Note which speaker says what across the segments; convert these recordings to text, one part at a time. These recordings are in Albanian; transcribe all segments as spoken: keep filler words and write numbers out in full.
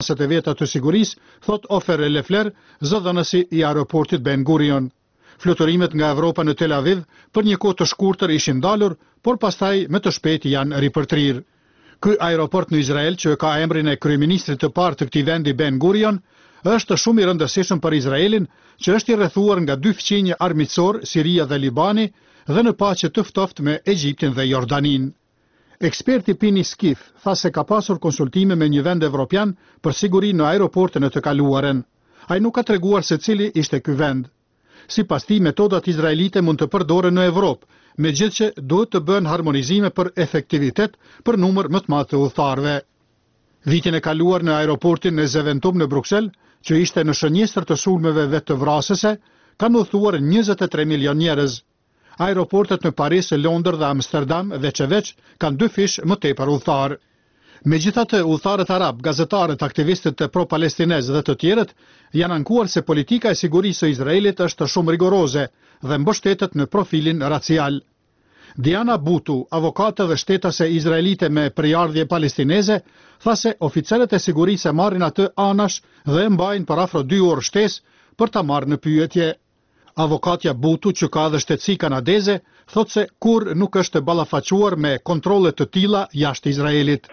Speaker 1: e veta të sigurisë, thot Ofer Lefler, zëdhënësi i aeroportit Ben Gurion. Fluturimet nga Evropa në Tel Aviv për një kohë të shkurtër ishin ndalur, por pastaj me të shpejtë janë ripërtrirë. Ky aeroport në Izrael, që ka emrin e kryeministrit të parë të këtij vendi Ben Gurion, është shumë i rëndësishëm për Izraelin, që është i rrethuar nga dy fqinje armiqësor, Siria dhe Libani, dhe në paqe të ftoftë me Egjiptin dhe Jordanin. Eksperti Pini Skif tha se ka pasur konsultime me një vend evropian për siguri në aeroporte në të kaluaren. Ai nuk ka treguar se cili ishte ky vend. Sipas tij, metodat izraelite mund të përdoren në Evropë, megjithëse duhet të bëhen harmonizime për efektivitet për numër më të madh të udhëtarëve. Vitin e kaluar në aeroportin e Zeventum në Bruksel, që ishte në shënjestër të sulmeve vetë të vrasëse, kanë udhëtuar njëzet e tre milion njerëz. Aeroportet në Paris, Londër dhe Amsterdam veç e veç kanë dy fish më tepër udhëtar. Megjithatë, udhëtarët arab, gazetarët, aktivistët e pro-palestinez dhe të tjerët janë ankuar se politika e sigurisë së Izraelit është shumë rigoroze dhe mbështetet në profilin racial. Diana Butu, avokate dhe shtetase izraelite me përjardhje palestineze, tha se oficerët e sigurisë marrin atë anash dhe e mbajnë për afro dy orë shtesë për ta marrë në pyetje. Avokatja Butu, që ka dhe shtetësi kanadeze, thot se kur nuk është ballafaquar me kontrole të tilla jashtë Izraelit.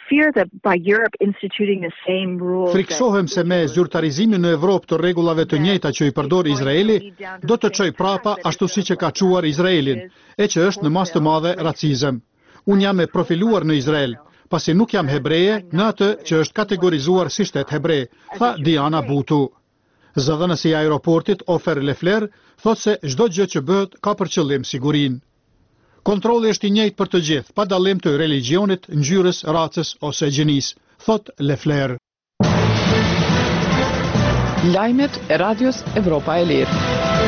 Speaker 1: Friksohem se me zyrtarizimin në Evropë të rregullave të njëjta që i përdor Izraeli, do të çojë prapa ashtu siç e ka çuar Izraelin, e që është në mas të madhe racizëm. Unë jam e profiluar në Izrael, pasi nuk jam hebreje në atë që është kategorizuar si shtet hebre, tha Diana Butu. Zëdhënësi i aeroportit Ofer Lefler thot se çdo gjë që bëhet ka për qëllim sigurinë. Kontrolli është i njëjtë për të gjithë, pa dallim të religionit, ngjyrës, racës ose gjinisë, thot Lefler.
Speaker 2: Lajmet e Radios Evropa e Lirë.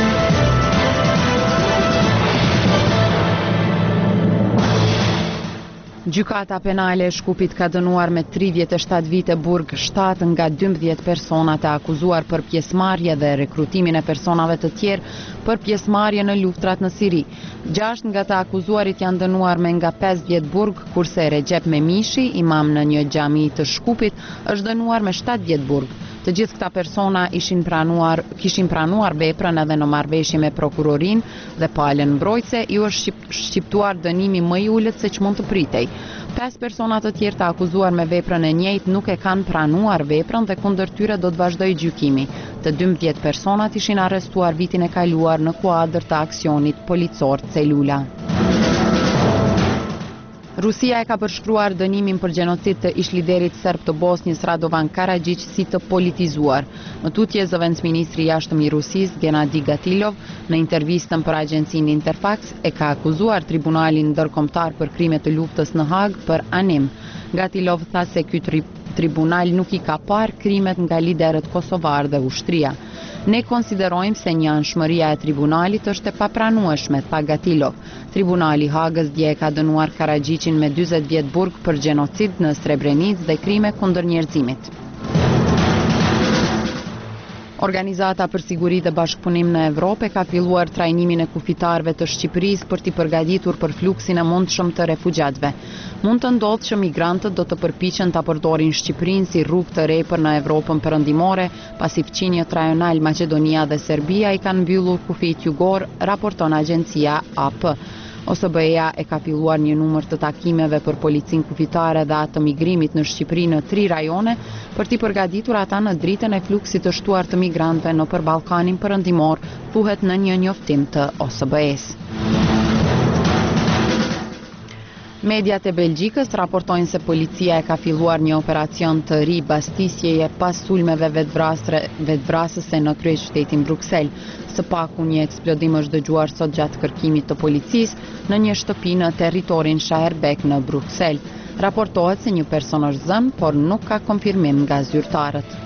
Speaker 2: Gjykata penale e Shkupit ka dënuar me tridhjetë e shtatë vite burg shtatë nga dymbëdhjetë persona të akuzuar për pjesëmarrje dhe rekrutimin e personave të tjerë për pjesëmarrje në luftrat në Siri. Gjashtë nga të akuzuarit janë dënuar me nga pesëdhjetë burg, kurse Recep Memishi, imam në një xhami të Shkupit, është dënuar me shtatëdhjetë burg. Të gjithë këta persona ishin pranuar, kishin pranuar veprën edhe në marrëveshje me prokurorin dhe palën mbrojtëse, i është shqiptuar dënimi më i ulët se që mund të pritej. Pesë persona të tjerë të akuzuar me veprën e njëjtë nuk e kanë pranuar veprën dhe kundër tyre do të vazhdojë gjykimi. Të dymbëdhjetë personat ishin arrestuar vitin e kaluar në kuadër të aksionit policor Celula. Rusia e ka përshkruar dënimin për gjenocid të ish-liderit serb të Bosnjës Radovan Karadzic si të politizuar. Në tutje, zëvendësministri i jashtëm i Rusisë, Gennadi Gatilov, në intervistën për agjencinë Interfax, e ka akuzuar Tribunalin Ndërkombëtar për krime të luftës në Hag për anim. Gatilov tha se ky tri tribunal nuk i ka parë krimet nga liderët kosovar dhe ushtria. Ne konsiderojmë se një anshmëria e tribunalit është e papranueshme, tha Gatilov. Tribunali Hagës dje ka dënuar Karadzicin me dyzet vjet burg për gjenocid në Srebrenic dhe krime kundër njerëzimit. Organizata për Siguri dhe Bashkëpunim në Evropë ka filluar trajnimin e kufitarëve të Shqipërisë për t'i përgatitur për fluksin e mundshëm të refugjatëve. Mund të ndodhë që migrantët do të përpiqen ta përdorin Shqipërinë si rrugë të re për në Evropën perëndimore, pasi fqinjet rajonal Maqedonia dhe Serbia i kanë mbyllur kufijt jugor, raporton agjencia A P. O S B E-ja e ka filluar një numër të takimeve për policinë kufitare dhe atë të migrimit në Shqipëri në tri rajone për t'i përgatitur ata në dritën e fluksit të shtuar të migrantëve nëpër Ballkanin perëndimor, thuhet në një njoftim të O S B E-s. Mediat e Belgjikës raportojnë se policia e ka filluar një operacion të ri bastisjeje pas sulmeve vetvrasëse në kryeqytetin Bruksel. Së paku një eksplodim është dëgjuar sot gjatë kërkimit të policisë në një shtëpi në territorin Schaerbeek në Bruksel. Raportohet se një person është zënë, por nuk ka konfirmim nga zyrtarët.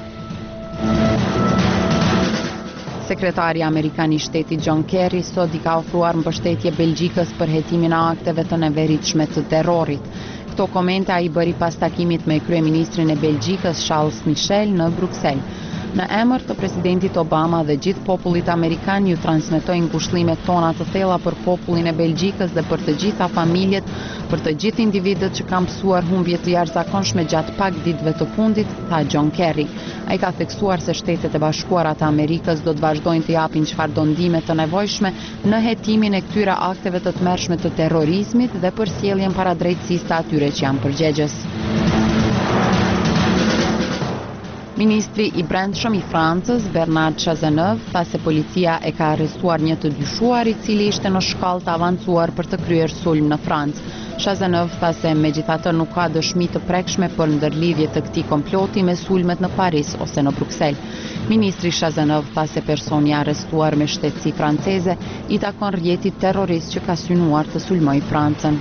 Speaker 2: Sekretari Amerikan i Shtetit John Kerry sot i ka ofruar mbështetje Belgjikës për hetimin e akteve të neveritshme të terrorit. Këto komente ai bëri pas takimit me kryeministrin e Belgjikës Charles Michel në Bruksel. Në emër të presidentit Obama dhe gjithë popullit amerikan ju transmetojnë ngushëllimet tona të thella për popullin e Belgjikës dhe për të gjitha familjet, për të gjithë individët që kanë mësuar humbje të jashtëzakonshme gjatë pak ditëve të fundit, tha John Kerry. Ai ka theksuar se Shtetet e Bashkuara të Amerikës do të vazhdojnë të japin çfarëdo ndihme të nevojshme në hetimin e këtyre akteve të tmerrshme të terrorizmit dhe për sjelljen paradrejtësisë të atyre që janë përgjegjës. Ministri i Brendshëm i Francës, Bernard Cazeneuve, tha se policia e ka arrestuar një të dyshuar i cili ishte në shkallë të avancuar për të kryer sulm në Francë. Cazeneuve tha se megjithatë nuk ka dëshmi të prekshme për ndërlidhje të këtij komploti me sulmet në Paris ose në Bruksel. Ministri Cazeneuve tha se personi arrestuar me shtetësi franceze i takon rrjetit terrorist që ka synuar të sulmojë Francën.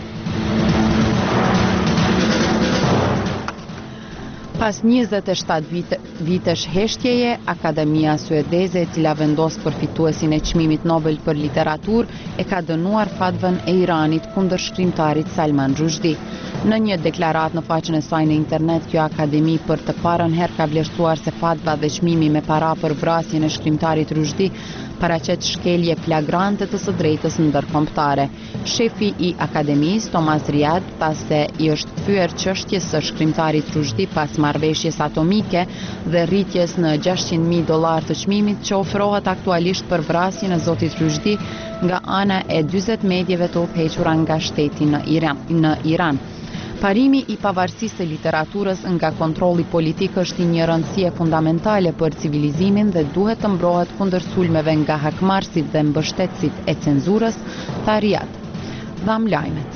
Speaker 2: Pas njëzet e shtatë vite, vitesh heshtjeje, Akademia Suedeze, e cila vendos përfituesin e çmimit Nobel për literaturë, e ka dënuar fatvën e Iranit kundër shkrimtarit Salman Rushdie. Në një deklaratë në faqen e saj në internet, kjo akademi për të parën herë ka vlerësuar se fatva dhe çmimi me para për vrasjen e shkrimtarit Rushdie paraqet shkelje flagrante të së drejtës ndërkombëtare. Shefi i akademisë, Thomas Riad, tha se i është kthyer çështjes së shkrimtarit Rushdie pas marrëveshjes atomike dhe rritjes në gjashtëqind mijë dollar të çmimit që ofrohet aktualisht për vrasjen e zotit Rushdie nga ana e dyzet medjeve të udhëhequra nga shteti në Iran. Në Iran. Parimi i pavarësisë së literaturës nga kontrolli politik është një rëndësie fundamentale për civilizimin dhe duhet të mbrohet kundër sulmeve nga hakmarrësit dhe mbështetësit e cenzurës, tha Riad. Dham lajmet.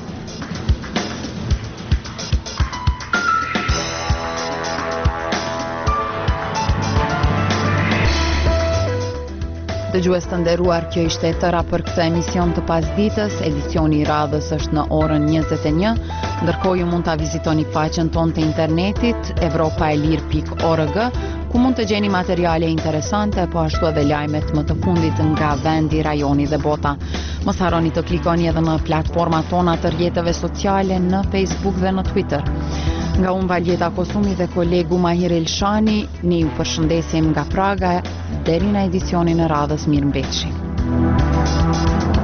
Speaker 2: Dëgjues të nderuar, kjo ishte e tëra për këtë emision të pasditës. Edicioni i radhës është në orën njëzet e një, ndërkohë ju mund ta vizitoni faqen tonë të internetit evropaelir pikë org, ku mund të gjeni materiale interesante, po ashtu edhe lajmet më të fundit nga vendi, rajoni dhe bota. Mos harroni të klikoni edhe në platformat tona të rrjeteve sociale në Facebook dhe në Twitter. Nga unë Valjeta Kosumi dhe kolegu Mahir Elshani, ne ju përshëndesim nga Praga deri në edicionin e radhës. Mirëmbëjtje.